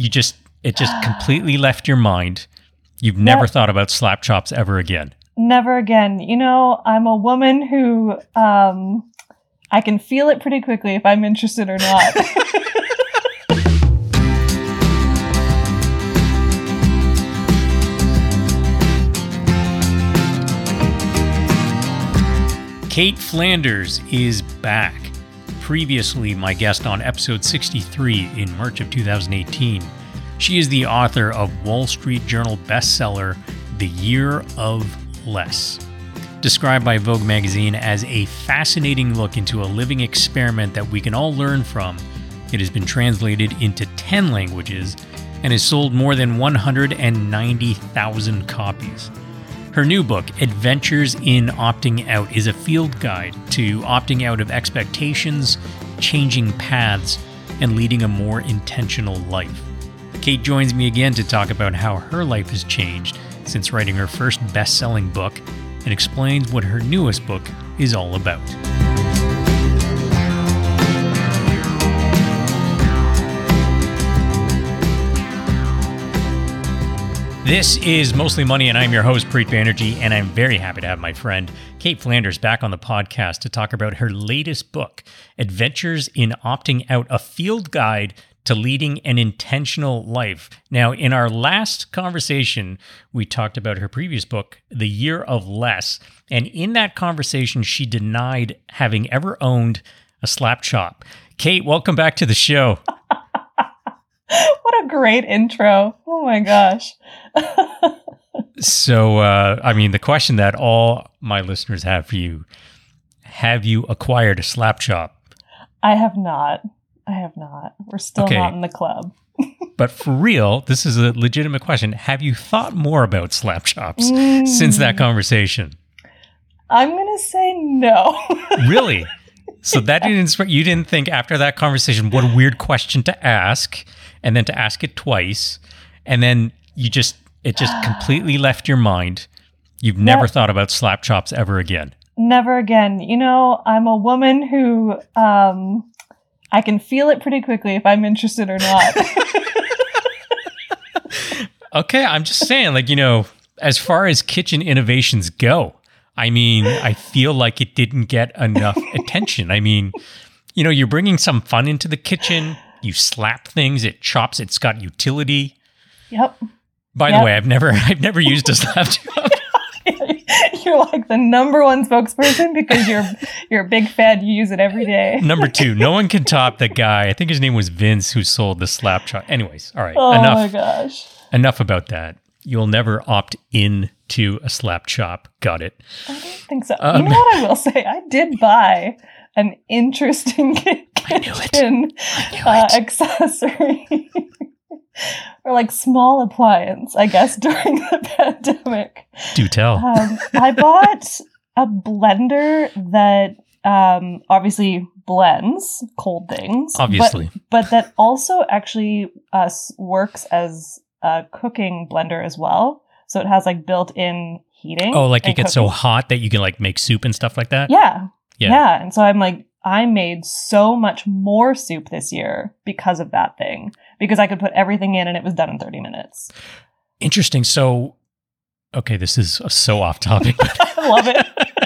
it just completely left your mind. You've never thought about slap chops ever again. Never again. You know, I'm a woman who I can feel it pretty quickly if I'm interested or not. Kate Flanders is back. Previously, my guest on episode 63 in March of 2018. She is the author of Wall Street Journal bestseller, The Year of Less. Described by Vogue magazine as a fascinating look into a living experiment that we can all learn from, it has been translated into 10 languages and has sold more than 190,000 copies. Her new book, Adventures in Opting Out, is a field guide to opting out of expectations, changing paths, and leading a more intentional life. Kate joins me again to talk about how her life has changed since writing her first best-selling book and explains what her newest book is all about. This is Mostly Money, and I'm your host, Preet Banerjee, and I'm very happy to have my friend Kate Flanders back on the podcast to talk about her latest book, Adventures in Opting Out, a field guide to leading an intentional life. Now, in our last conversation, we talked about her previous book, The Year of Less, and in that conversation, she denied having ever owned a slap chop. Kate, welcome back to the show. What a great intro. Oh my gosh. So, the question that all my listeners have for you, have you acquired a slap chop? I have not. We're still not in the club. But for real, this is a legitimate question. Have you thought more about slap chops since that conversation? I'm going to say no. Really? So that didn't inspire you? Didn't think after that conversation, what a weird question to ask, and then to ask it twice, and then it just completely left your mind. You've never thought about slap chops ever again. Never again. You know, I'm a woman who I can feel it pretty quickly if I'm interested or not. Okay, I'm just saying, as far as kitchen innovations go, I feel like it didn't get enough attention. You're bringing some fun into the kitchen. You slap things, it chops, it's got utility. Yep. By the way, I've never used a slap chop. You're like the number one spokesperson because you're a big fan. You use it every day. Number two, no one can top the guy. I think his name was Vince, who sold the slap chop. Anyways, all right. Oh my gosh. Enough about that. You'll never opt into a slap chop. Got it. I don't think so. You know what I will say? I did buy an interesting kitchen accessory. Or small appliance, I guess, during the pandemic. Do tell. I bought a blender that obviously blends cold things. Obviously. But that also actually works as a cooking blender as well. So it has built-in heating. Oh, it gets so hot that you can make soup and stuff like that? Yeah. And so I made so much more soup this year because of that thing. Because I could put everything in and it was done in 30 minutes. Interesting. So, okay, this is so off topic. I love it.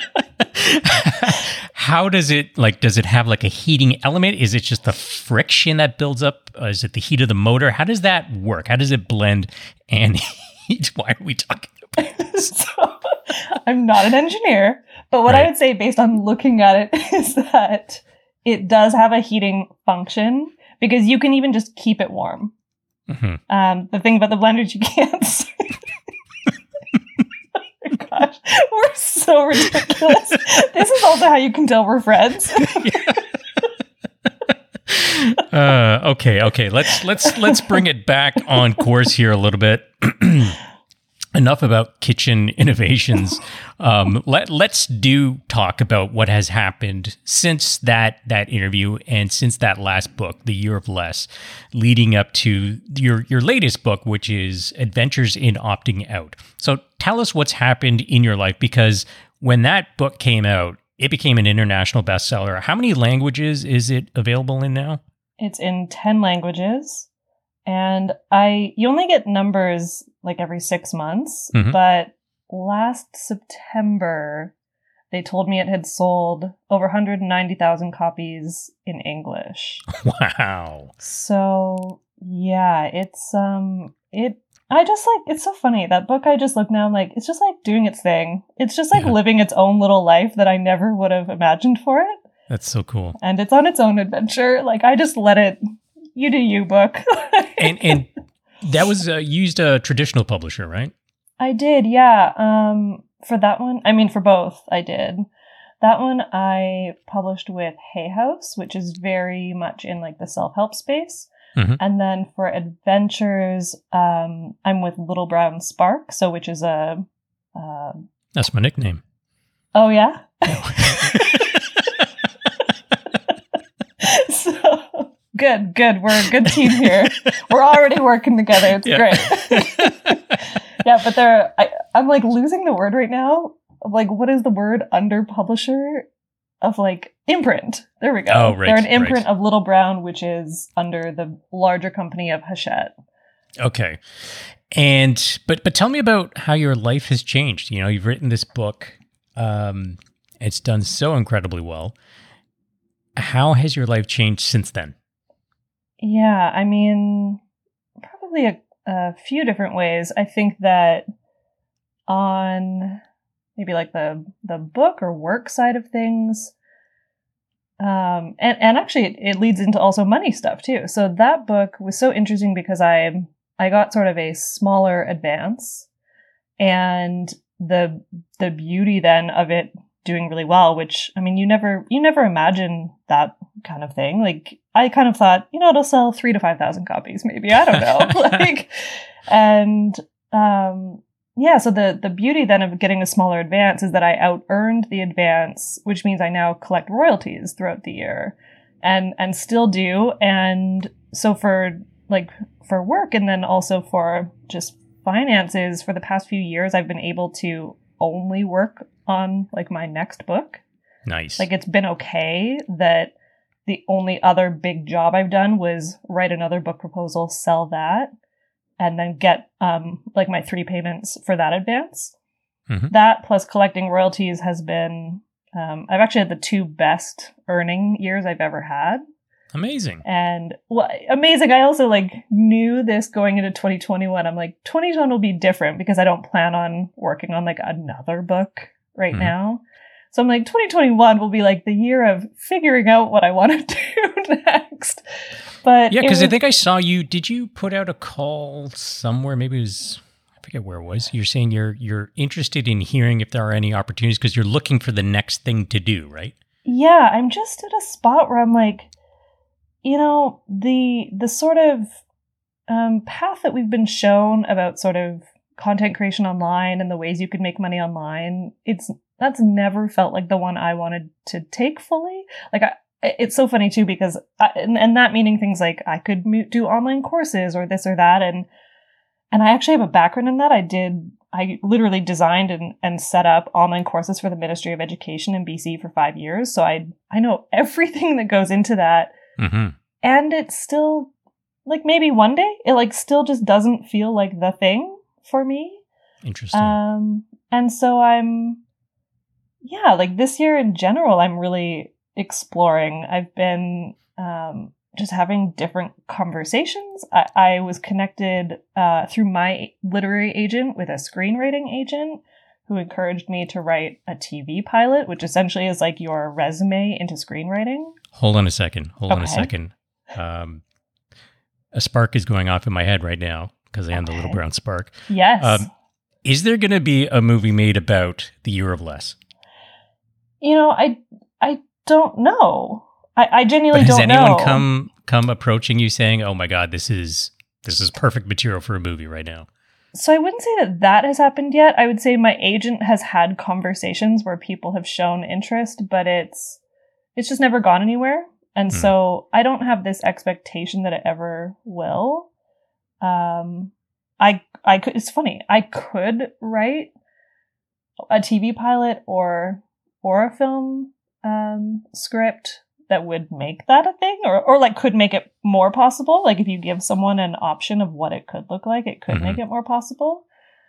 How does it, does it have a heating element? Is it just the friction that builds up? Is it the heat of the motor? How does that work? How does it blend and heat? Why are we talking about this? So, I'm not an engineer, but what I would say based on looking at it is that it does have a heating function. Because you can even just keep it warm. Mm-hmm. The thing about the blender is you can't. Oh my gosh, we're so ridiculous. This is also how you can tell we're friends. Okay. Let's bring it back on course here a little bit. Enough about kitchen innovations. Let's talk about what has happened since that interview and since that last book, The Year of Less, leading up to your latest book, which is Adventures in Opting Out. So tell us what's happened in your life, because when that book came out, it became an international bestseller. How many languages is it available in now? It's in 10 languages. And you only get numbers like every 6 months, but last September, they told me it had sold over 190,000 copies in English. Wow. So yeah, it's so funny. That book, I just look now, I'm like, it's just like doing its thing. It's just like living its own little life that I never would have imagined for it. That's so cool. And it's on its own adventure. Like, I just let it, you do you, book. and that was used a traditional publisher, right? I did, yeah. For that one, I mean, for both, I did. That one I published with Hay House, which is very much in like the self-help space. And then for adventures, I'm with Little Brown Spark, which is a... That's my nickname. Oh, yeah? So, good. We're a good team here. We're already working together. It's great. Yeah, but I'm like losing the word right now. Like, what is the word under publisher? Of like imprint. There we go. Oh, right. They're an imprint of Little Brown, which is under the larger company of Hachette. Okay. And but tell me about how your life has changed. You know, you've written this book. It's done so incredibly well. How has your life changed since then? Yeah, I mean, probably a few different ways. I think that on maybe like the book or work side of things. And actually it leads into also money stuff too. So that book was so interesting because I got sort of a smaller advance, and the beauty then of it doing really well, which, I mean, you never imagine that kind of thing. Like, I kind of thought, it'll sell 3,000 to 5,000 copies, maybe. I don't know. Yeah, so the beauty then of getting a smaller advance is that I out-earned the advance, which means I now collect royalties throughout the year and still do. And so for work and then also for just finances, for the past few years, I've been able to only work on like my next book. Nice. Like, it's been okay that the only other big job I've done was write another book proposal, sell that, and then get like my 3 payments for that advance. That plus collecting royalties has been, I've actually had the 2 best earning years I've ever had. Amazing. And amazing. I also like knew this going into 2021. I'm like, 2021 will be different because I don't plan on working on like another book right now. So I'm like, 2021 will be like the year of figuring out what I want to do next. But yeah, because I think I saw you. Did you put out a call somewhere? Maybe it was, I forget where it was. You're saying you're interested in hearing if there are any opportunities because you're looking for the next thing to do, right? Yeah, I'm just at a spot where I'm like, the sort of path that we've been shown about sort of content creation online and the ways you can make money online, that's never felt like the one I wanted to take fully. Like, it's so funny too, because and that meaning things like I could do online courses or this or that. And I actually have a background in that. I literally designed and set up online courses for the Ministry of Education in BC for 5 years. So I know everything that goes into that. And it's still like, maybe one day it like still just doesn't feel like the thing for me. Interesting. And so like this year in general, I'm really exploring. I've been just having different conversations. I was connected through my literary agent with a screenwriting agent who encouraged me to write a TV pilot, which essentially is like your resume into screenwriting. Hold on a second. A spark is going off in my head right now because I am the Little Brown Spark. Yes. Is there going to be a movie made about The Year of Less? I don't know. I genuinely don't know. Has anyone come approaching you saying, "Oh my God, this is perfect material for a movie right now"? So I wouldn't say that has happened yet. I would say my agent has had conversations where people have shown interest, but it's just never gone anywhere. And so I don't have this expectation that it ever will. It's funny. I could write a TV pilot or a film script that would make that a thing, or like could make it more possible. Like if you give someone an option of what it could look like, it could make it more possible.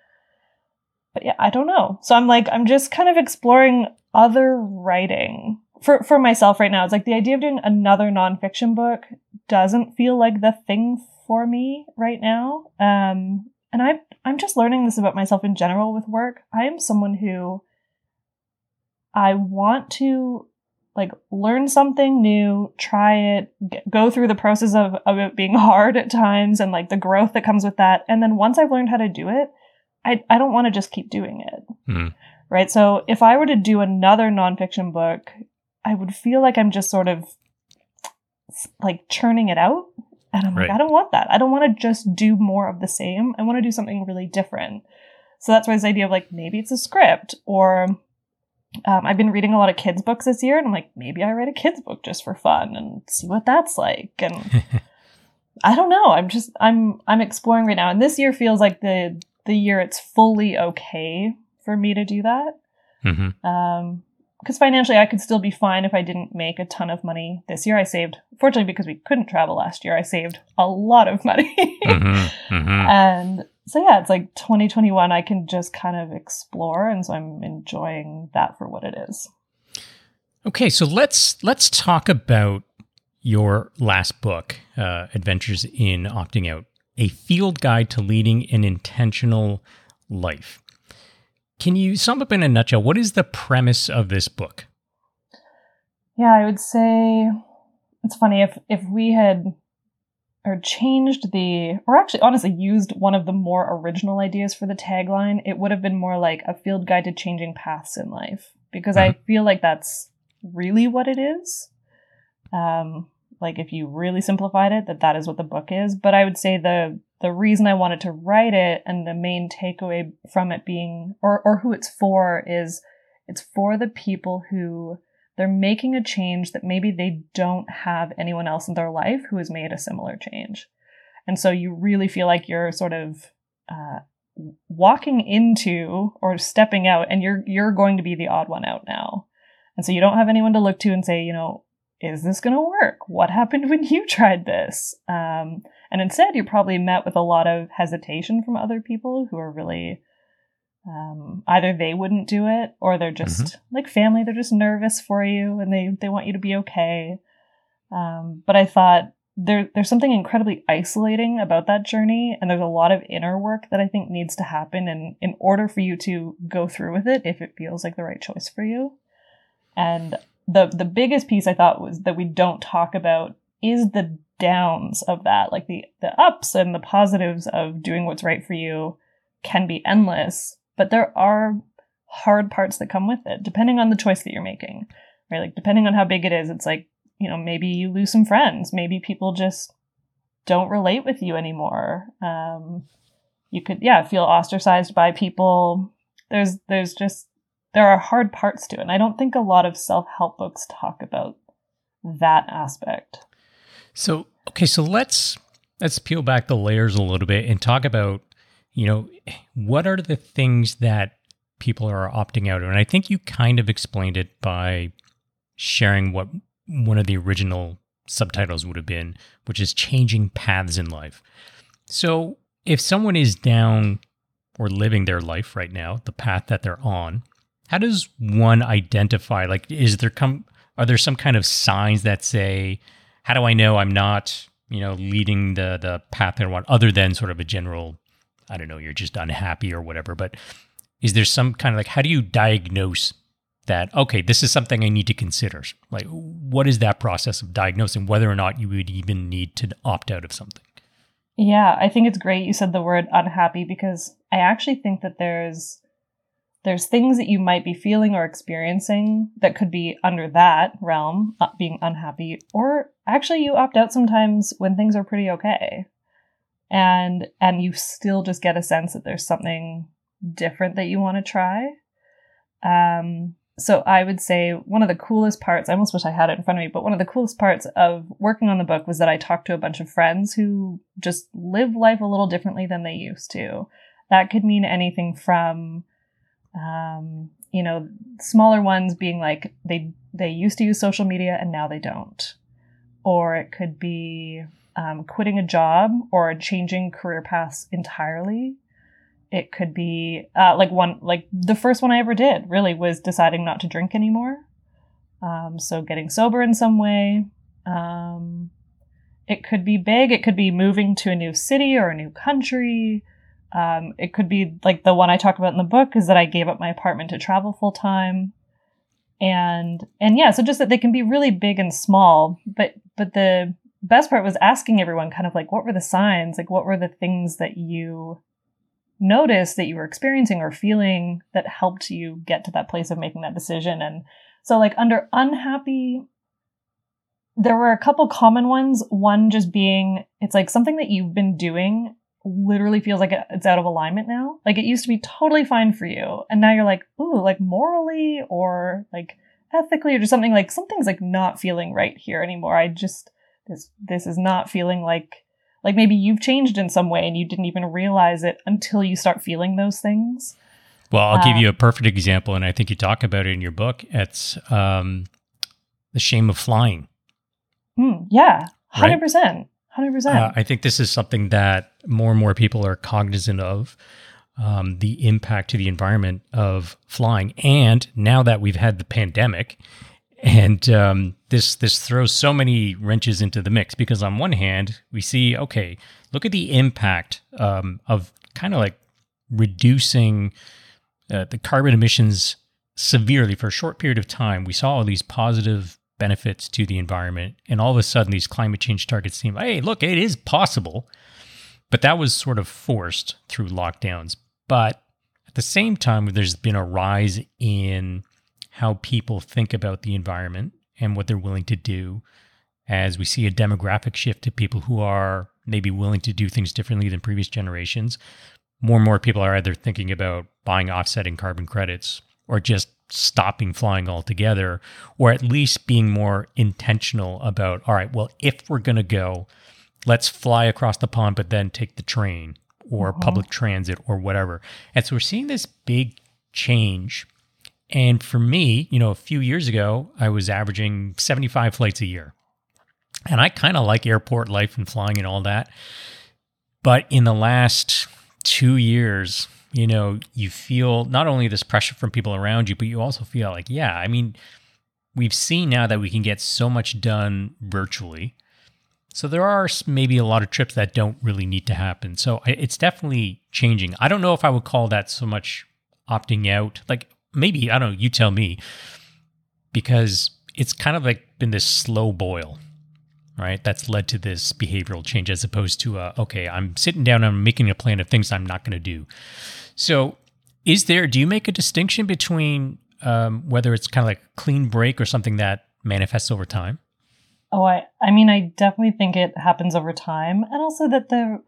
But yeah, I don't know. So I'm just kind of exploring other writing for myself right now. It's like the idea of doing another nonfiction book doesn't feel like the thing for me right now. And I'm just learning this about myself in general with work. I am someone who I want to like learn something new, try it, go through the process of it being hard at times and like the growth that comes with that. And then once I've learned how to do it, I don't want to just keep doing it. Right. So if I were to do another nonfiction book, I would feel like I'm just sort of like churning it out. And I'm like, I don't want that. I don't want to just do more of the same. I want to do something really different. So that's why this idea of like, maybe it's a script, or I've been reading a lot of kids' books this year, and I'm like, maybe I write a kids' book just for fun and see what that's like. And I don't know. I'm exploring right now. And this year feels like the year it's fully okay for me to do that. Because financially, I could still be fine if I didn't make a ton of money this year. I saved, fortunately, because we couldn't travel last year, I saved a lot of money. And so, yeah, it's like 2021, I can just kind of explore. And so I'm enjoying that for what it is. Okay, so let's talk about your last book, Adventures in Opting Out, a field guide to leading an intentional life. Can you sum up in a nutshell, what is the premise of this book? Yeah, I would say it's funny if we had changed or actually honestly used one of the more original ideas for the tagline, it would have been more like a field guide to changing paths in life, because I feel like that's really what it is. Like if you really simplified it, that is what the book is. But I would say the reason I wanted to write it and the main takeaway from it being, or who it's for, is it's for the people who they're making a change that maybe they don't have anyone else in their life who has made a similar change. And so you really feel like you're sort of walking into or stepping out, and you're going to be the odd one out now. And so you don't have anyone to look to and say, you know, is this going to work? What happened when you tried this? And instead, you're probably met with a lot of hesitation from other people who are really, either they wouldn't do it, or they're just like family. They're just nervous for you, and they want you to be okay. But I thought there's something incredibly isolating about that journey, and there's a lot of inner work that I think needs to happen in order for you to go through with it if it feels like the right choice for you. And the biggest piece I thought was that we don't talk about is the downs of that. Like the ups and the positives of doing what's right for you can be endless, but there are hard parts that come with it, depending on the choice that you're making, right? Like depending on how big it is, it's like, you know, maybe you lose some friends, maybe people just don't relate with you anymore. You could, feel ostracized by people. There are hard parts to it. And I don't think a lot of self-help books talk about that aspect. So let's peel back the layers a little bit and talk about, you know, what are the things that people are opting out of? And I think you kind of explained it by sharing what one of the original subtitles would have been, which is changing paths in life. So if someone is down or living their life right now, the path that they're on, how does one identify, like, are there some kind of signs that say, how do I know I'm not, you know, leading the path that I want, other than sort of a general, I don't know, you're just unhappy or whatever, but is there some kind of like, how do you diagnose that, okay, this is something I need to consider? Like, what is that process of diagnosing whether or not you would even need to opt out of something? Yeah, I think it's great you said the word unhappy, because I actually think that there's things that you might be feeling or experiencing that could be under that realm, being unhappy, or actually you opt out sometimes when things are pretty okay. And you still just get a sense that there's something different that you want to try. So I would say one of the coolest parts, I almost wish I had it in front of me, but one of the coolest parts of working on the book was that I talked to a bunch of friends who just live life a little differently than they used to. That could mean anything from, smaller ones being like they used to use social media and now they don't. Or it could be quitting a job or changing career paths entirely. It could be the first one I ever did really was deciding not to drink anymore. So getting sober in some way. It could be big. It could be moving to a new city or a new country. It could be like the one I talk about in the book is that I gave up my apartment to travel full time. And yeah, so just that they can be really big and small, but the best part was asking everyone kind of like, what were the signs? Like, what were the things that you noticed that you were experiencing or feeling that helped you get to that place of making that decision? And so like under unhappy, there were a couple common ones. One just being, it's like something that you've been doing literally feels like it's out of alignment now. Like it used to be totally fine for you. And now you're like, ooh, like morally or like ethically or just something like something's like not feeling right here anymore. I just, this is not feeling like maybe you've changed in some way and you didn't even realize it until you start feeling those things. Well, I'll give you a perfect example. And I think you talk about it in your book. It's the shame of flying. Yeah, 100%. Right? 100%. I think this is something that more and more people are cognizant of, the impact to the environment of flying. And now that we've had the pandemic, and this throws so many wrenches into the mix, because on one hand, we see, okay, look at the impact of kind of like reducing the carbon emissions severely for a short period of time. We saw all these positive benefits to the environment, and all of a sudden these climate change targets seem, hey, look, it is possible. But that was sort of forced through lockdowns. But at the same time, there's been a rise in how people think about the environment and what they're willing to do, as we see a demographic shift to people who are maybe willing to do things differently than previous generations. More and more people are either thinking about buying offsetting carbon credits or just stopping flying altogether, or at least being more intentional about, all right, well, if we're going to go, let's fly across the pond, but then take the train or public transit or whatever. And so we're seeing this big change. And for me, a few years ago, I was averaging 75 flights a year. And I kind of like airport life and flying and all that. But in the last 2 years, you feel not only this pressure from people around you, but you also feel like, we've seen now that we can get so much done virtually. So there are maybe a lot of trips that don't really need to happen. So it's definitely changing. I don't know if I would call that so much opting out. Like maybe, I don't know, you tell me, because it's kind of like been this slow boil, right? That's led to this behavioral change, as opposed to, okay, I'm sitting down and I'm making a plan of things I'm not going to do. So do you make a distinction between whether it's kind of like a clean break or something that manifests over time? Oh, I definitely think it happens over time. And also that the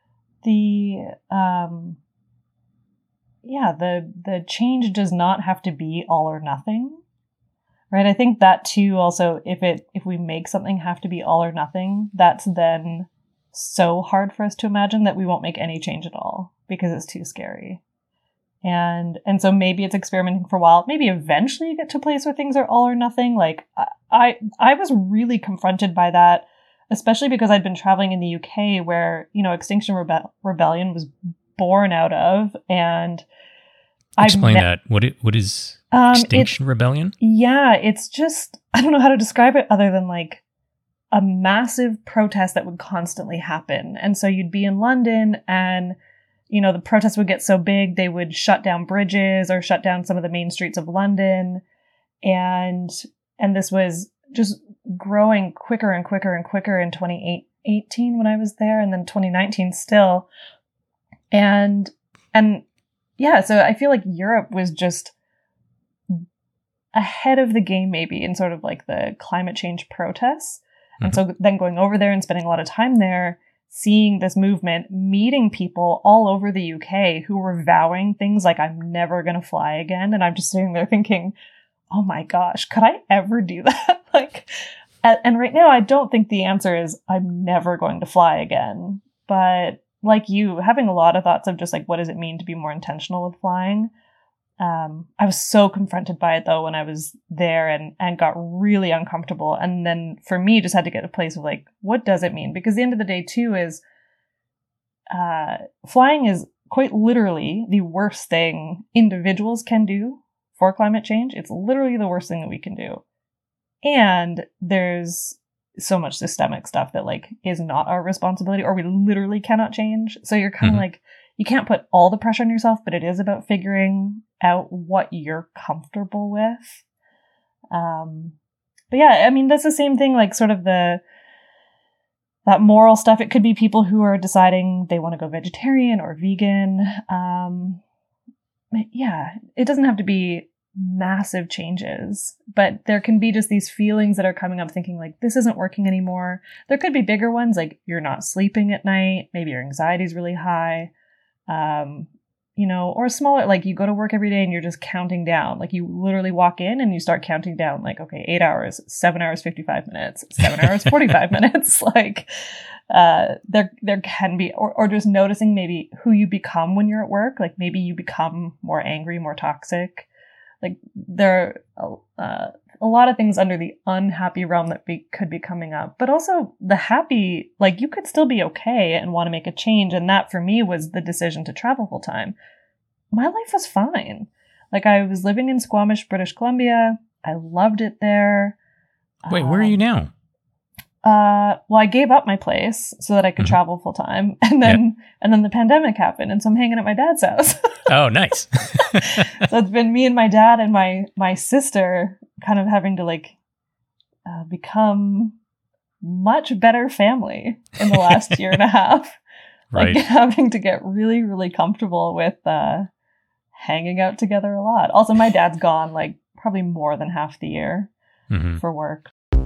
change does not have to be all or nothing. Right? I think that too also, if we make something have to be all or nothing, that's then so hard for us to imagine that we won't make any change at all because it's too scary. And so maybe it's experimenting for a while. Maybe eventually you get to a place where things are all or nothing. Like I was really confronted by that, especially because I'd been traveling in the UK where, Extinction Rebellion was born out of. And explain that. What is Extinction Rebellion? Yeah, it's just, I don't know how to describe it other than like a massive protest that would constantly happen. And so you'd be in London and, the protests would get so big, they would shut down bridges or shut down some of the main streets of London. And this was just growing quicker and quicker and quicker in 2018 when I was there, and then 2019 still. And yeah, so I feel like Europe was just ahead of the game maybe in sort of like the climate change protests. Mm-hmm. And so then going over there and spending a lot of time there, seeing this movement, meeting people all over the UK who were vowing things like, I'm never going to fly again. And I'm just sitting there thinking, oh my gosh, could I ever do that? And right now, I don't think the answer is I'm never going to fly again. But like you, having a lot of thoughts of just like, what does it mean to be more intentional with flying? I was so confronted by it though when I was there and got really uncomfortable. And then for me, just had to get to a place of like, what does it mean? Because at the end of the day too is flying is quite literally the worst thing individuals can do for climate change. It's literally the worst thing that we can do. And there's so much systemic stuff that like is not our responsibility or we literally cannot change. So you're kind of like, you can't put all the pressure on yourself, but it is about figuring out what you're comfortable with. But yeah, I mean, that's the same thing, like sort of that moral stuff. It could be people who are deciding they want to go vegetarian or vegan. Yeah, it doesn't have to be massive changes, but there can be just these feelings that are coming up thinking like, this isn't working anymore. There could be bigger ones, like you're not sleeping at night. Maybe your anxiety is really high. Or smaller, like you go to work every day and you're just counting down. Like you literally walk in and you start counting down like, okay, 8 hours, 7 hours, 55 minutes, 7 hours, 45 minutes. Like, there can be, or just noticing maybe who you become when you're at work. Like maybe you become more angry, more toxic. Like there are a lot of things under the unhappy realm that could be coming up, but also the happy, like you could still be okay and want to make a change. And that for me was the decision to travel full time. My life was fine. Like I was living in Squamish, British Columbia. I loved it there. Wait, where are you now? Well, I gave up my place so that I could travel full time, and then the pandemic happened, and so I'm hanging at my dad's house. Oh, nice. So it's been me and my dad and my sister kind of having to like become much better family in the last year and a half. Right. Like having to get really, really comfortable with hanging out together a lot. Also, my dad's gone like probably more than half the year for work.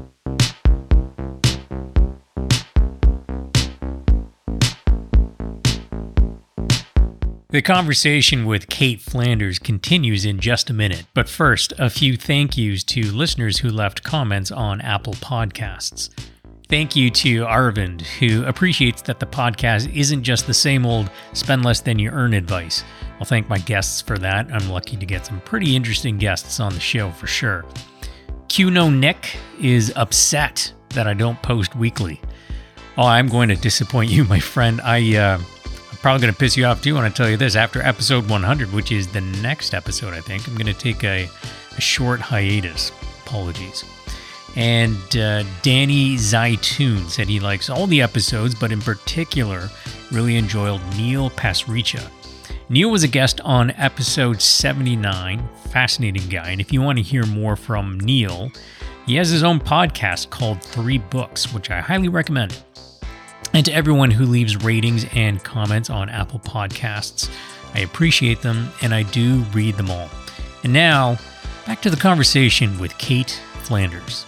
The conversation with Kate Flanders continues in just a minute, but first, a few thank yous to listeners who left comments on Apple Podcasts. Thank you to Arvind, who appreciates that the podcast isn't just the same old spend less than you earn advice. I'll thank my guests for that. I'm lucky to get some pretty interesting guests on the show for sure. QNO Nick is upset that I don't post weekly. Oh, I'm going to disappoint you, my friend. I'm probably going to piss you off too when I tell you this. After episode 100, which is the next episode, I think, I'm going to take a short hiatus. Apologies. And Danny Zaitoon said he likes all the episodes, but in particular, really enjoyed Neil Pasricha. Neil was a guest on episode 79. Fascinating guy. And if you want to hear more from Neil, he has his own podcast called 3 Books, which I highly recommend. And to everyone who leaves ratings and comments on Apple Podcasts, I appreciate them and I do read them all. And now, back to the conversation with Kate Flanders.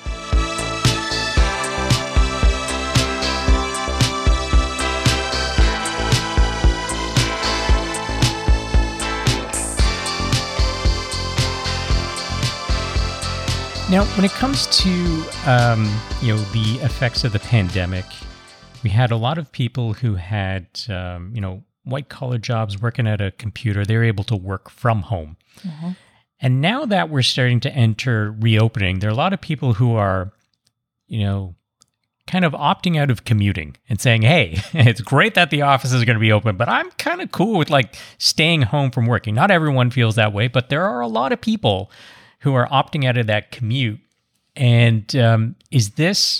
Now, when it comes to the effects of the pandemic, we had a lot of people who had white-collar jobs working at a computer. They were able to work from home. Mm-hmm. And now that we're starting to enter reopening, there are a lot of people who are, kind of opting out of commuting and saying, hey, it's great that the office is going to be open, but I'm kind of cool with like staying home from working. Not everyone feels that way, but there are a lot of people who are opting out of that commute. And is this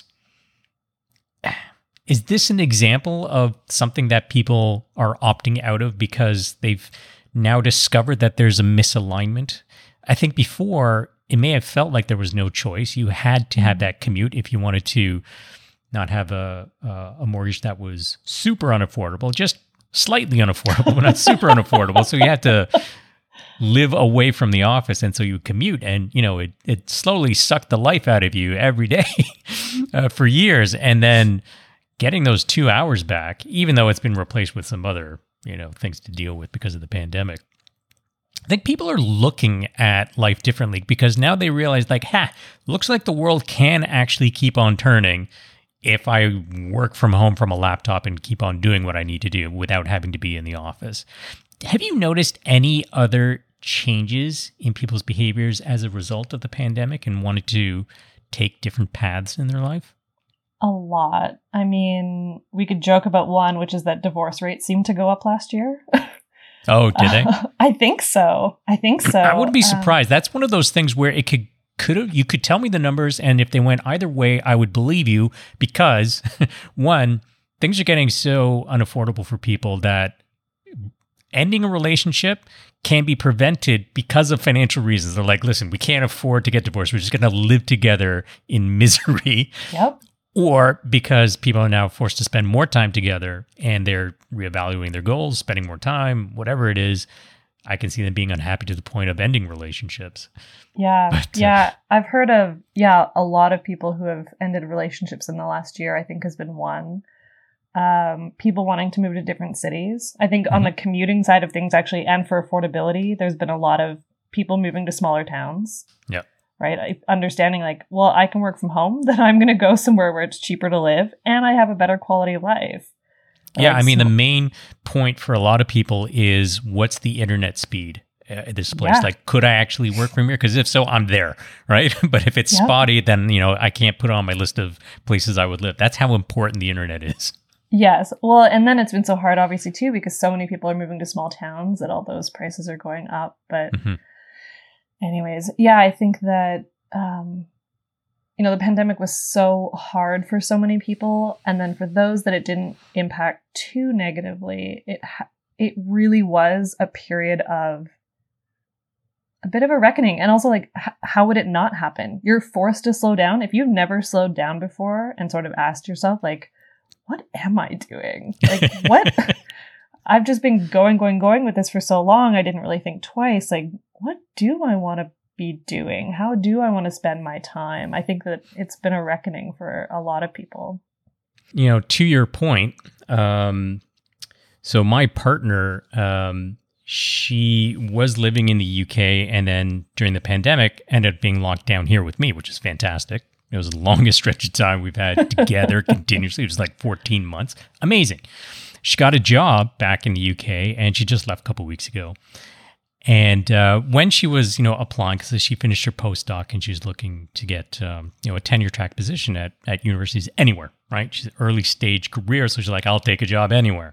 an example of something that people are opting out of because they've now discovered that there's a misalignment? I think before, it may have felt like there was no choice. You had to have that commute if you wanted to not have a mortgage that was super unaffordable, just slightly unaffordable, but not super unaffordable. So you had to live away from the office, and so you commute, and it slowly sucked the life out of you every day for years, and then getting those 2 hours back, even though it's been replaced with some other things to deal with because of the pandemic. I think people are looking at life differently because now they realize looks like the world can actually keep on turning if I work from home from a laptop and keep on doing what I need to do without having to be in the office. Have you noticed any other changes in people's behaviors as a result of the pandemic and wanted to take different paths in their life? A lot. I mean, we could joke about one, which is that divorce rates seemed to go up last year. Oh, did they? I think so. I wouldn't be surprised. That's one of those things where it you could tell me the numbers, and if they went either way, I would believe you, because one, things are getting so unaffordable for people that ending a relationship can be prevented because of financial reasons. They're like, listen, we can't afford to get divorced. We're just going to live together in misery. Yep. Or because people are now forced to spend more time together and they're reevaluating their goals, spending more time, whatever it is. I can see them being unhappy to the point of ending relationships. Yeah. I've heard of, a lot of people who have ended relationships in the last year, I think has been one. People wanting to move to different cities. I think on the commuting side of things, actually, and for affordability, there's been a lot of people moving to smaller towns. Yeah. Right? Understanding like, well, I can work from home, then I'm going to go somewhere where it's cheaper to live and I have a better quality of life. Yeah, I mean, the main point for a lot of people is what's the internet speed at this place? Yeah. Like, could I actually work from here? Because if so, I'm there, right? But if it's spotty, then, I can't put it on my list of places I would live. That's how important the internet is. Yes. Well, and then it's been so hard, obviously, too, because so many people are moving to small towns that all those prices are going up. But anyways, I think that, the pandemic was so hard for so many people. And then for those that it didn't impact too negatively, it really was a period of a bit of a reckoning. And also, like, how would it not happen? You're forced to slow down. If you've never slowed down before and sort of asked yourself, like, what am I doing? Like, what? I've just been going with this for so long. I didn't really think twice. Like, what do I want to be doing? How do I want to spend my time? I think that it's been a reckoning for a lot of people. To your point, so my partner, she was living in the UK and then during the pandemic ended up being locked down here with me, which is fantastic. It was the longest stretch of time we've had together continuously. It was like 14 months. Amazing. She got a job back in the UK and she just left a couple of weeks ago. And when she was, applying, because she finished her postdoc and she was looking to get, a tenure track position at universities anywhere, right? She's an early stage career. So she's like, I'll take a job anywhere.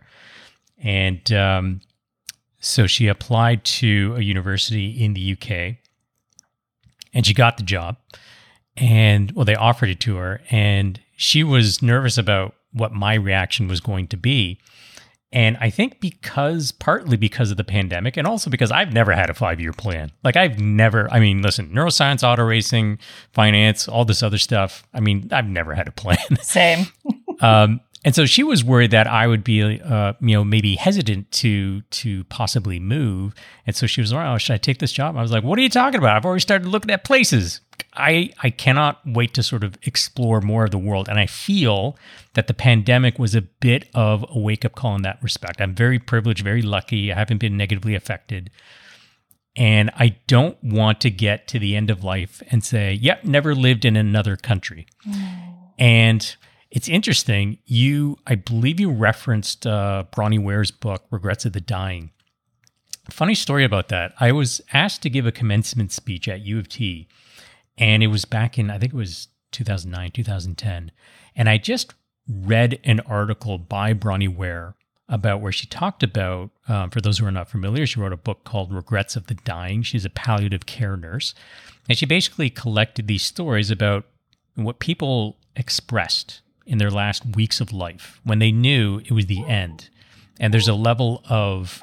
And so she applied to a university in the UK and she got the job. And, they offered it to her. And she was nervous about what my reaction was going to be. And I think partly because of the pandemic and also because I've never had a 5-year plan. Like listen, neuroscience, auto racing, finance, all this other stuff. I mean, I've never had a plan. Same. And so she was worried that I would be, maybe hesitant to possibly move. And so she was like, oh, should I take this job? I was like, what are you talking about? I've already started looking at places. I cannot wait to sort of explore more of the world. And I feel that the pandemic was a bit of a wake-up call in that respect. I'm very privileged, very lucky. I haven't been negatively affected. And I don't want to get to the end of life and say, never lived in another country. And it's interesting. I believe you referenced Bronnie Ware's book, Regrets of the Dying. Funny story about that. I was asked to give a commencement speech at U of T. And it was back in, I think it was 2009, 2010. And I just read an article by Bronnie Ware about where she talked about, for those who are not familiar, she wrote a book called Regrets of the Dying. She's a palliative care nurse. And she basically collected these stories about what people expressed in their last weeks of life when they knew it was the end. And there's a level of...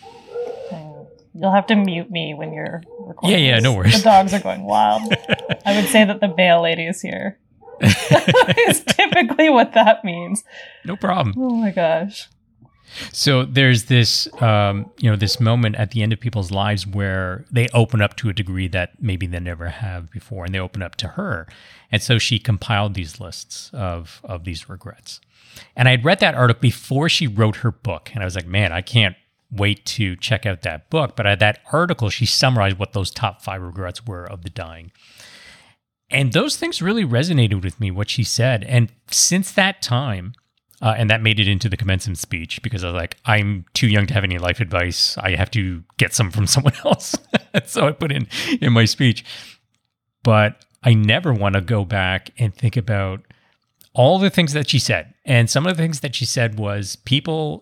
You'll have to mute me when you're recording. Yeah, no worries. The dogs are going wild. I would say that the bail lady is here. It's typically what that means. No problem. Oh my gosh. So there's this, this moment at the end of people's lives where they open up to a degree that maybe they never have before, and they open up to her. And so she compiled these lists of these regrets. And I'd read that article before she wrote her book, and I was like, man, I can't wait to check out that book. But at that article, she summarized what those top 5 regrets were of the dying. And those things really resonated with me, what she said. And since that time, And that made it into the commencement speech because I was like, I'm too young to have any life advice. I have to get some from someone else. So I put in my speech. But I never want to go back and think about all the things that she said. And some of the things that she said was people,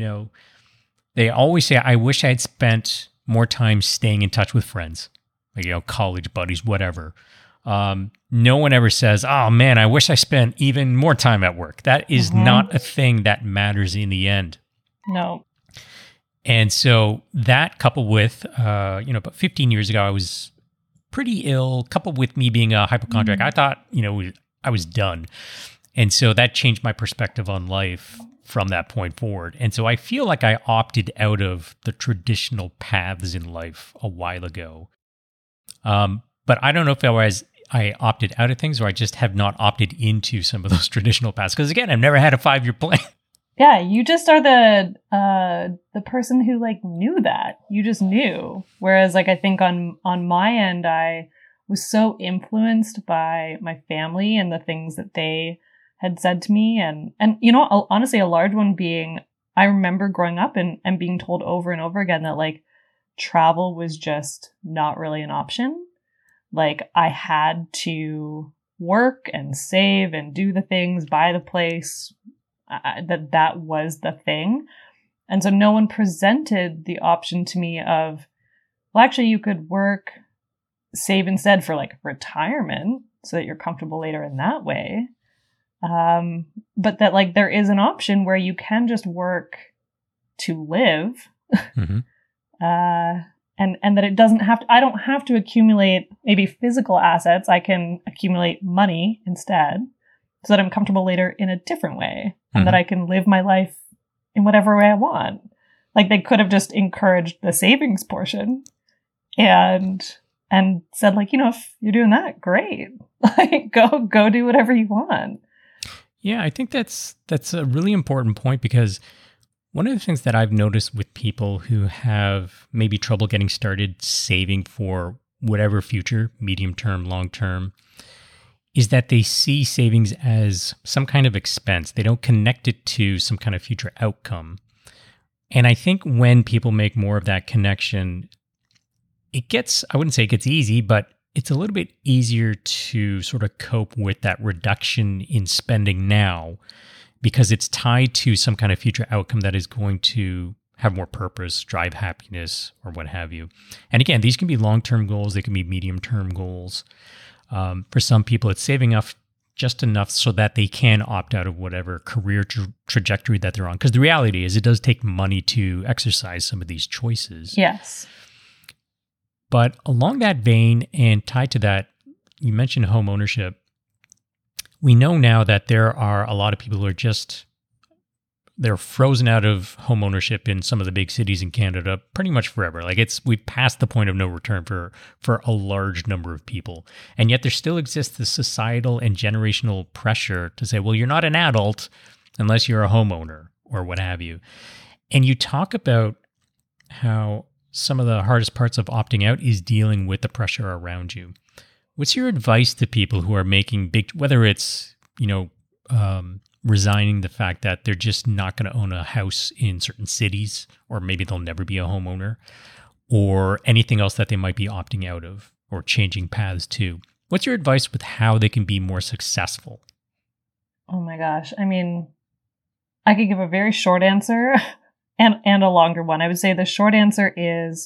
they always say, I wish I had spent more time staying in touch with friends, like, college buddies, whatever. No one ever says, oh man, I wish I spent even more time at work. That is not a thing that matters in the end. No. And so that coupled with, about 15 years ago, I was pretty ill, coupled with me being a hypochondriac. I thought, I was done. And so that changed my perspective on life from that point forward. And so I feel like I opted out of the traditional paths in life a while ago. But I don't know if I opted out of things or I just have not opted into some of those traditional paths. Because again, I've never had a 5-year plan. Yeah, you just are the person who knew that. You just knew. Whereas I think on my end, I was so influenced by my family and the things that they had said to me. And honestly, a large one being, I remember growing up and being told over and over again that travel was just not really an option. I had to work and save and do the things, buy the place, that was the thing. And so no one presented the option to me of, well, actually you could work, save instead for retirement so that you're comfortable later in that way. But that there is an option where you can just work to live. Mm-hmm. And that it doesn't have to, I don't have to accumulate maybe physical assets. I can accumulate money instead so that I'm comfortable later in a different way and that I can live my life in whatever way I want. They could have just encouraged the savings portion and said if you're doing that, great. Go do whatever you want. Yeah, I think that's a really important point because one of the things that I've noticed with people who have maybe trouble getting started saving for whatever future, medium term, long term, is that they see savings as some kind of expense. They don't connect it to some kind of future outcome. And I think when people make more of that connection, I wouldn't say it gets easy, but it's a little bit easier to sort of cope with that reduction in spending now because it's tied to some kind of future outcome that is going to have more purpose, drive happiness, or what have you. And again, these can be long-term goals. They can be medium-term goals. For some people, it's saving up just enough so that they can opt out of whatever career trajectory that they're on. Because the reality is it does take money to exercise some of these choices. Yes. But along that vein and tied to that, you mentioned home ownership. We know now that there are a lot of people who are they're frozen out of home ownership in some of the big cities in Canada pretty much forever. We've passed the point of no return for a large number of people. And yet there still exists this societal and generational pressure to say, well, you're not an adult unless you're a homeowner or what have you. And you talk about how some of the hardest parts of opting out is dealing with the pressure around you. What's your advice to people who are making whether it's, resigning the fact that they're just not going to own a house in certain cities, or maybe they'll never be a homeowner, or anything else that they might be opting out of or changing paths to? What's your advice with how they can be more successful? Oh my gosh. I mean, I could give a very short answer and a longer one. I would say the short answer is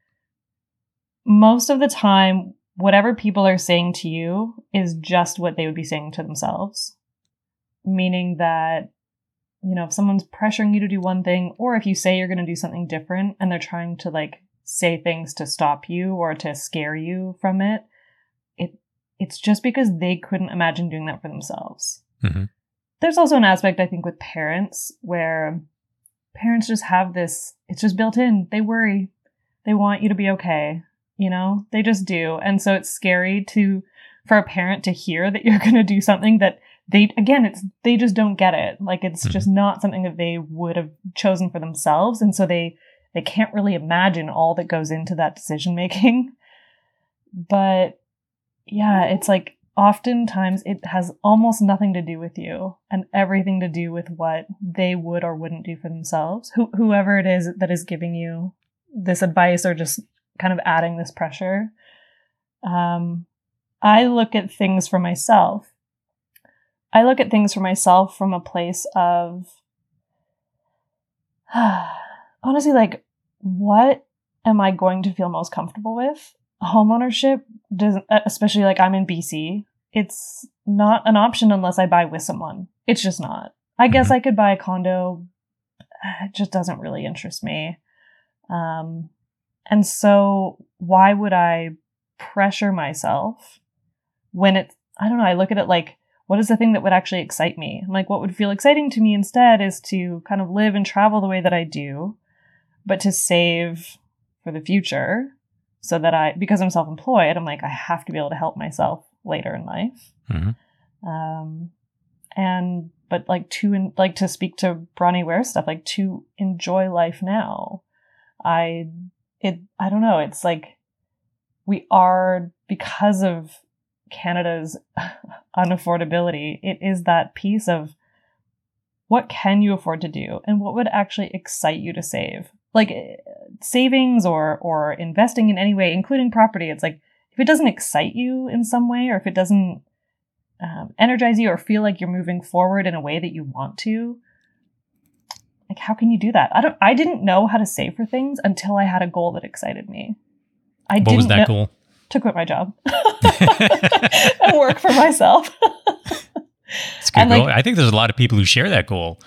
most of the time, whatever people are saying to you is just what they would be saying to themselves. Meaning that, if someone's pressuring you to do one thing, or if you say you're going to do something different and they're trying to say things to stop you or to scare you from it, it's just because they couldn't imagine doing that for themselves. Mm-hmm. There's also an aspect, I think, with parents where parents just have this, it's just built in. They worry. They want you to be okay. They just do. And so it's scary for a parent to hear that you're going to do something that they just don't get it. It's just not something that they would have chosen for themselves. And so they can't really imagine all that goes into that decision making. But yeah, it's oftentimes it has almost nothing to do with you and everything to do with what they would or wouldn't do for themselves. Whoever it is that is giving you this advice or just kind of adding this pressure. I look at things for myself. I look at things for myself from a place of, honestly, like, what am I going to feel most comfortable with? Homeownership doesn't, especially like I'm in BC, it's not an option unless I buy with someone. It's just not. I guess I could buy a condo. It just doesn't really interest me. And so why would I pressure myself when I don't know, I look at it like, what is the thing that would actually excite me? Like, what would feel exciting to me instead is to kind of live and travel the way that I do, but to save for the future so that because I'm self-employed, I'm like, I have to be able to help myself later in life. But like to speak to Bronnie Ware's stuff, like to enjoy life now. I don't know. It's like we are, because of Canada's unaffordability, it is that piece of what can you afford to do and what would actually excite you to save. Like savings or investing in any way, including property. It's like, if it doesn't excite you in some way, or if it doesn't energize you or feel like you're moving forward in a way that you want to, like, how can you do that? I didn't know how to save for things until I had a goal that excited me. What was that goal? To quit my job and work for myself. It's a good goal. I think there's a lot of people who share that goal.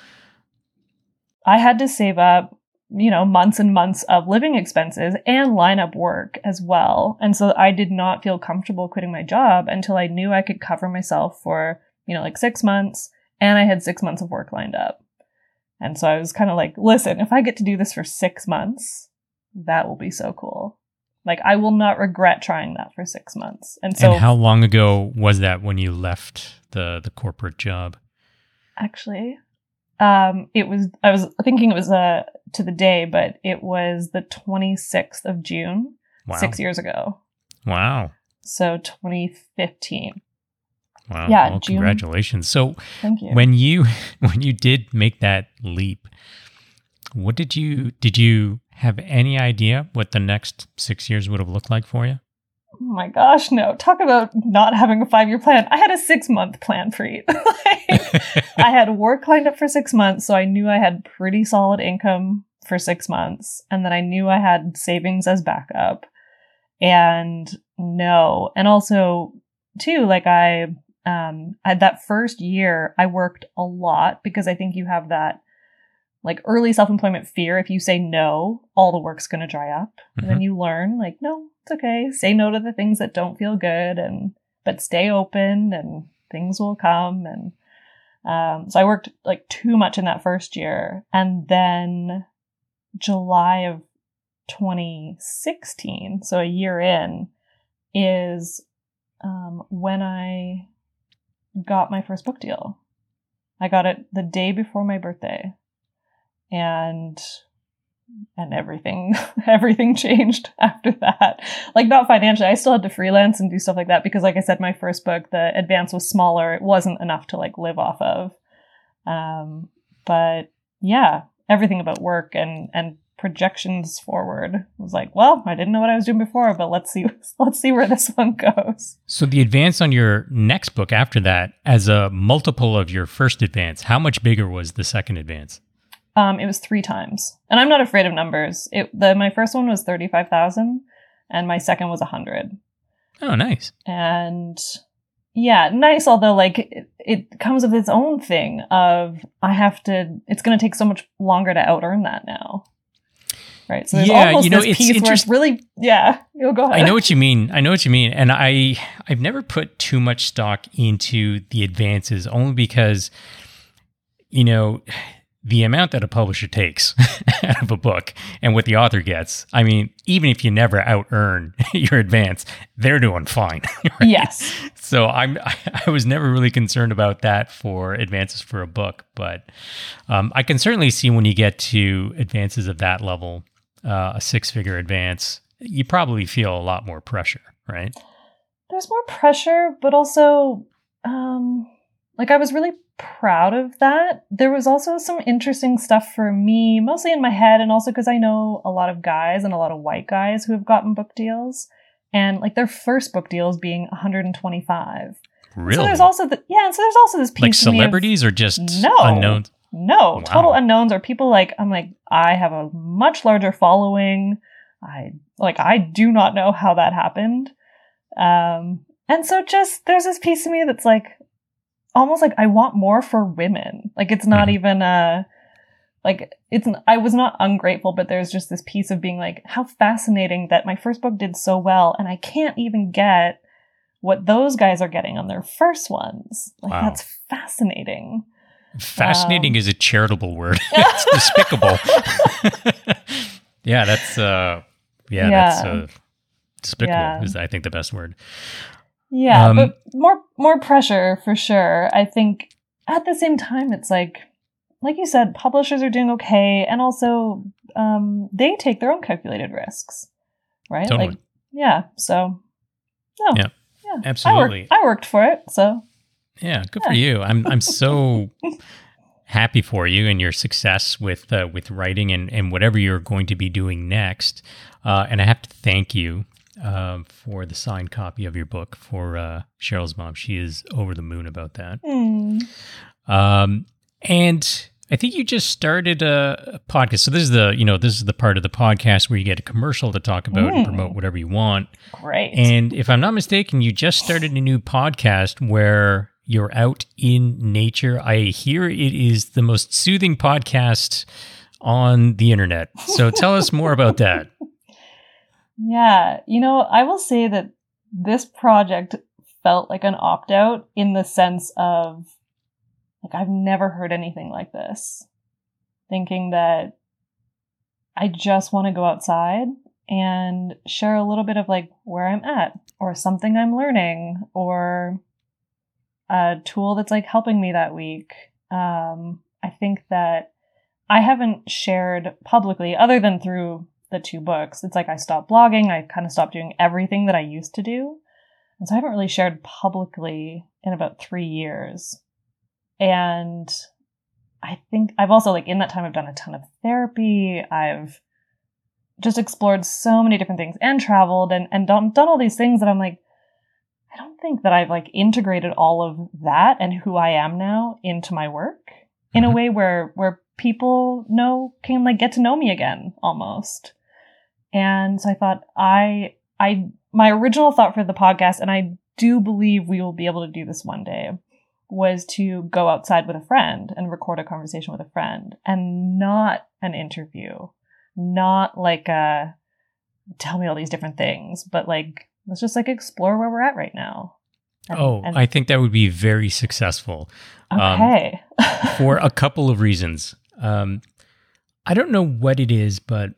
I had to save up, months and months of living expenses and line up work as well. And so I did not feel comfortable quitting my job until I knew I could cover myself for, like 6 months, and I had 6 months of work lined up. And so I was kind of like, listen, if I get to do this for 6 months, that will be so cool. Like, I will not regret trying that for 6 months. And how long ago was that when you left the corporate job? Actually, I was thinking it was to the day, but it was the 26th of June, 6 years ago. Wow. So 2015. Wow. Yeah, well, June. Congratulations. So thank you. when you did make that leap, what did you have any idea what the next 6 years would have looked like for you? Oh my gosh, no. Talk about not having a 5-year plan. I had a 6-month plan for you. I had work lined up for 6 months, so I knew I had pretty solid income for 6 months. And then I knew I had savings as backup. And also, too, like I had that first year, I worked a lot because I think you have that like early self-employment fear. If you say no, all the work's going to dry up. And then you learn like, no, it's okay. Say no to the things that don't feel good, but stay open and things will come. And so I worked like too much in that first year. And then July of 2016, so a year in, is when I got my first book deal. I got it the day before my birthday. And everything changed after that. Like, not financially. I still had to freelance and do stuff like that because, like I said, my first book, the advance was smaller. It wasn't enough to like live off of. But yeah, everything about work and projections forward was like, well, I didn't know what I was doing before, but let's see where this one goes. So the advance on your next book after that, as a multiple of your first advance, how much bigger was the second advance? It was 3 times. And I'm not afraid of numbers. My first one was 35,000 and my second was 100. Oh, nice. And yeah, nice. Although like it comes with its own thing of it's going to take so much longer to out earn that now. Right. So there's almost this piece where it's really, you'll go ahead. I know what you mean. And I've never put too much stock into the advances only because, the amount that a publisher takes out of a book and what the author gets, I mean, even if you never out earn your advance, they're doing fine. Right? Yes. So I was never really concerned about that for advances for a book, but I can certainly see when you get to advances of that level, a 6-figure advance, you probably feel a lot more pressure, right? there's more pressure, but also, like, I was really proud of that. There was also some interesting stuff for me, mostly in my head, and also because I know a lot of guys and a lot of white guys who have gotten book deals, and like their first book deals being 125. Really? So there's also this piece like celebrities or just unknowns? No, total unknowns, or people like, I'm like, I have a much larger following. I do not know how that happened. And so just there's this piece of me that's like almost like I want more for women. Like it's not even I was not ungrateful, but there's just this piece of being like, how fascinating that my first book did so well and I can't even get what those guys are getting on their first ones. Like that's fascinating. Fascinating is a charitable word. It's despicable. Yeah, that's that's despicable is I think the best word. Yeah, but more pressure for sure. I think at the same time, it's like you said, publishers are doing okay, and also they take their own calculated risks, right? Totally. Like, yeah. So, no, yeah, absolutely. I worked for it, so yeah, good for you. I'm so happy for you and your success with writing and whatever you're going to be doing next. And I have to thank you for the signed copy of your book for Cheryl's mom. She is over the moon about that. And I think you just started a podcast. So this is the part of the podcast where you get a commercial to talk about and promote whatever you want. Great. And if I'm not mistaken, you just started a new podcast where you're out in nature. I hear it is the most soothing podcast on the internet. So tell us more about that. Yeah, I will say that this project felt like an opt-out in the sense of, like, I've never heard anything like this. Thinking that I just want to go outside and share a little bit of, like, where I'm at, or something I'm learning, or a tool that's, like, helping me that week. I think that I haven't shared publicly, other than through the 2 books. It's like I stopped blogging. I kind of stopped doing everything that I used to do. And so I haven't really shared publicly in about 3 years. And I think I've also, like, in that time, I've done a ton of therapy. I've just explored so many different things and traveled and done all these things that I'm like, I don't think that I've, like, integrated all of that and who I am now into my work in a way where people can, like, get to know me again almost. And so I thought my original thought for the podcast, and I do believe we will be able to do this one day, was to go outside with a friend and record a conversation with a friend, and not an interview, not like tell me all these different things, but like, let's just, like, explore where we're at right now. And I think that would be very successful. Okay. For a couple of reasons. I don't know what it is, but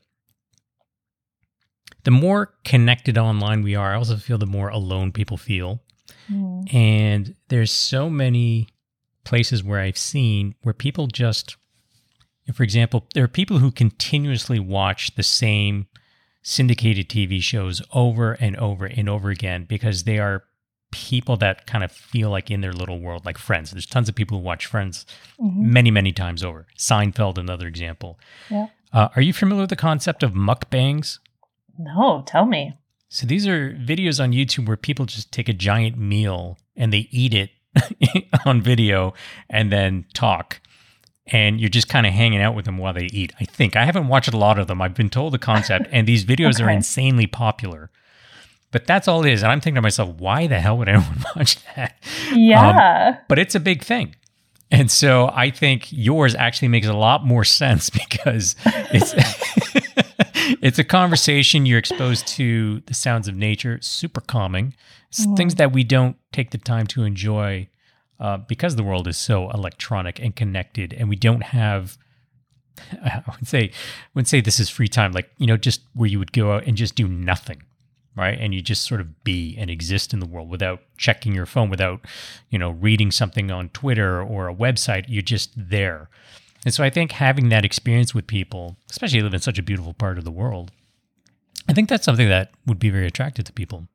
the more connected online we are, I also feel the more alone people feel. And there's so many places where I've seen where people just, for example, there are people who continuously watch the same syndicated TV shows over and over and over again because they are people that kind of feel like in their little world, like Friends. There's tons of people who watch Friends many, many times over. Seinfeld, another example. Yeah. Are you familiar with the concept of mukbangs? No, tell me. So these are videos on YouTube where people just take a giant meal and they eat it on video and then talk. And you're just kind of hanging out with them while they eat. I think. I haven't watched a lot of them. I've been told the concept, and these videos are insanely popular. But that's all it is. And I'm thinking to myself, why the hell would anyone watch that? Yeah. But it's a big thing. And so I think yours actually makes a lot more sense because it's a conversation. You're exposed to the sounds of nature, super calming. It's things that we don't take the time to enjoy because the world is so electronic and connected, and we don't have, I wouldn't say this is free time, like, just where you would go out and just do nothing, right? And you just sort of be and exist in the world without checking your phone, without, reading something on Twitter or a website. You're just there. And so I think having that experience with people, especially live in such a beautiful part of the world, I think that's something that would be very attractive to people.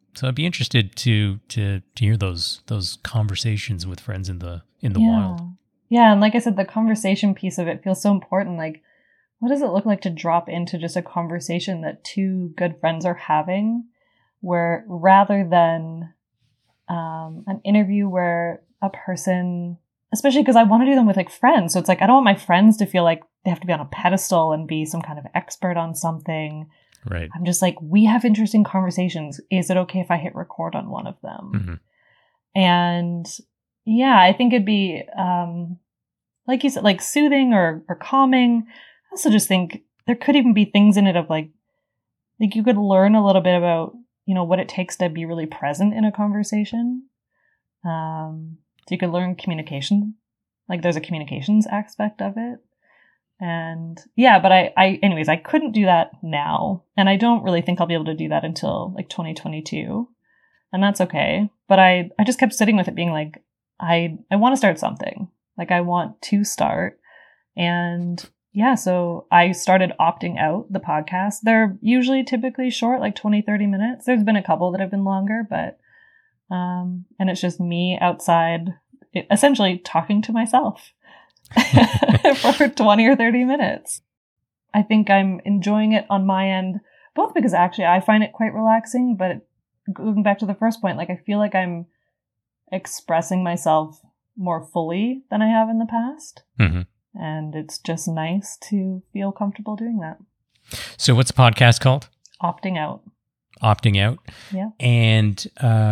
So I'd be interested to hear those conversations with friends in the wild. Yeah, and like I said, the conversation piece of it feels so important. Like, what does it look like to drop into just a conversation that two good friends are having, where rather than an interview where a person, especially because I want to do them with like friends, so it's like I don't want my friends to feel like they have to be on a pedestal and be some kind of expert on something. Right. I'm just like, we have interesting conversations. Is it okay if I hit record on one of them? Mm-hmm. And yeah, I think it'd be, like you said, like soothing or calming. I also just think there could even be things in it of like you could learn a little bit about, what it takes to be really present in a conversation. So you could learn communication. Like there's a communications aspect of it. And yeah, but anyways, I couldn't do that now. And I don't really think I'll be able to do that until like 2022. And that's okay. But I just kept sitting with it being like, I want to start something. Like I want to start. And yeah, so I started opting out the podcast. They're usually typically short, like 20, 30 minutes. There's been a couple that have been longer, but, and it's just me outside, essentially talking to myself for 20 or 30 minutes. I think I'm enjoying it on my end, both because actually I find it quite relaxing, but going back to the first point, like I feel like I'm expressing myself more fully than I have in the past. Mm-hmm. And it's just nice to feel comfortable doing that. So what's the podcast called? Opting Out. Opting Out. Yeah. And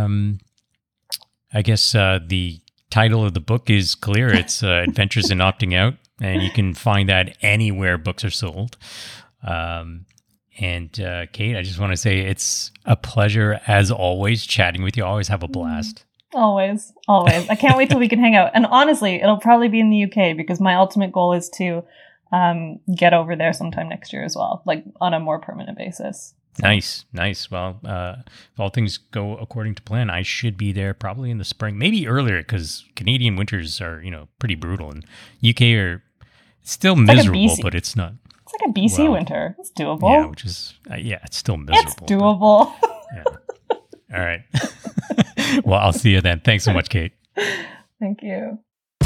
I guess the title of the book is clear. It's Adventures in Opting Out. And you can find that anywhere books are sold. And Kate, I just want to say it's a pleasure, as always, chatting with you. I always have a blast. Always. I can't wait till we can hang out. And honestly, it'll probably be in the UK because my ultimate goal is to get over there sometime next year as well, like on a more permanent basis. Nice. Well, if all things go according to plan, I should be there probably in the spring, maybe earlier, because Canadian winters are, pretty brutal, and UK are still miserable, like but it's not. It's like a BC winter. It's doable. Yeah, which is, it's still miserable. It's doable. Yeah. All right. Well, I'll see you then. Thanks so much, Kate. Thank you.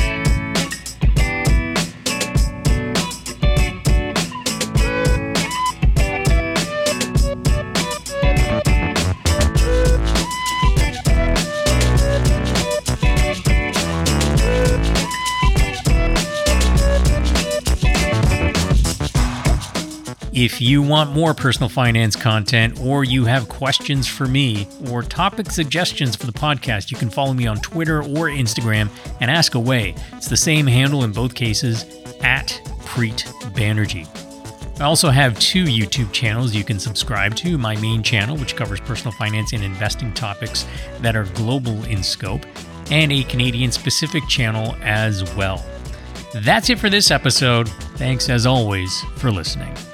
If you want more personal finance content, or you have questions for me, or topic suggestions for the podcast, you can follow me on Twitter or Instagram and ask away. It's the same handle in both cases, @Preet Banerjee. I also have 2 YouTube channels you can subscribe to. My main channel, which covers personal finance and investing topics that are global in scope, and a Canadian-specific channel as well. That's it for this episode. Thanks, as always, for listening.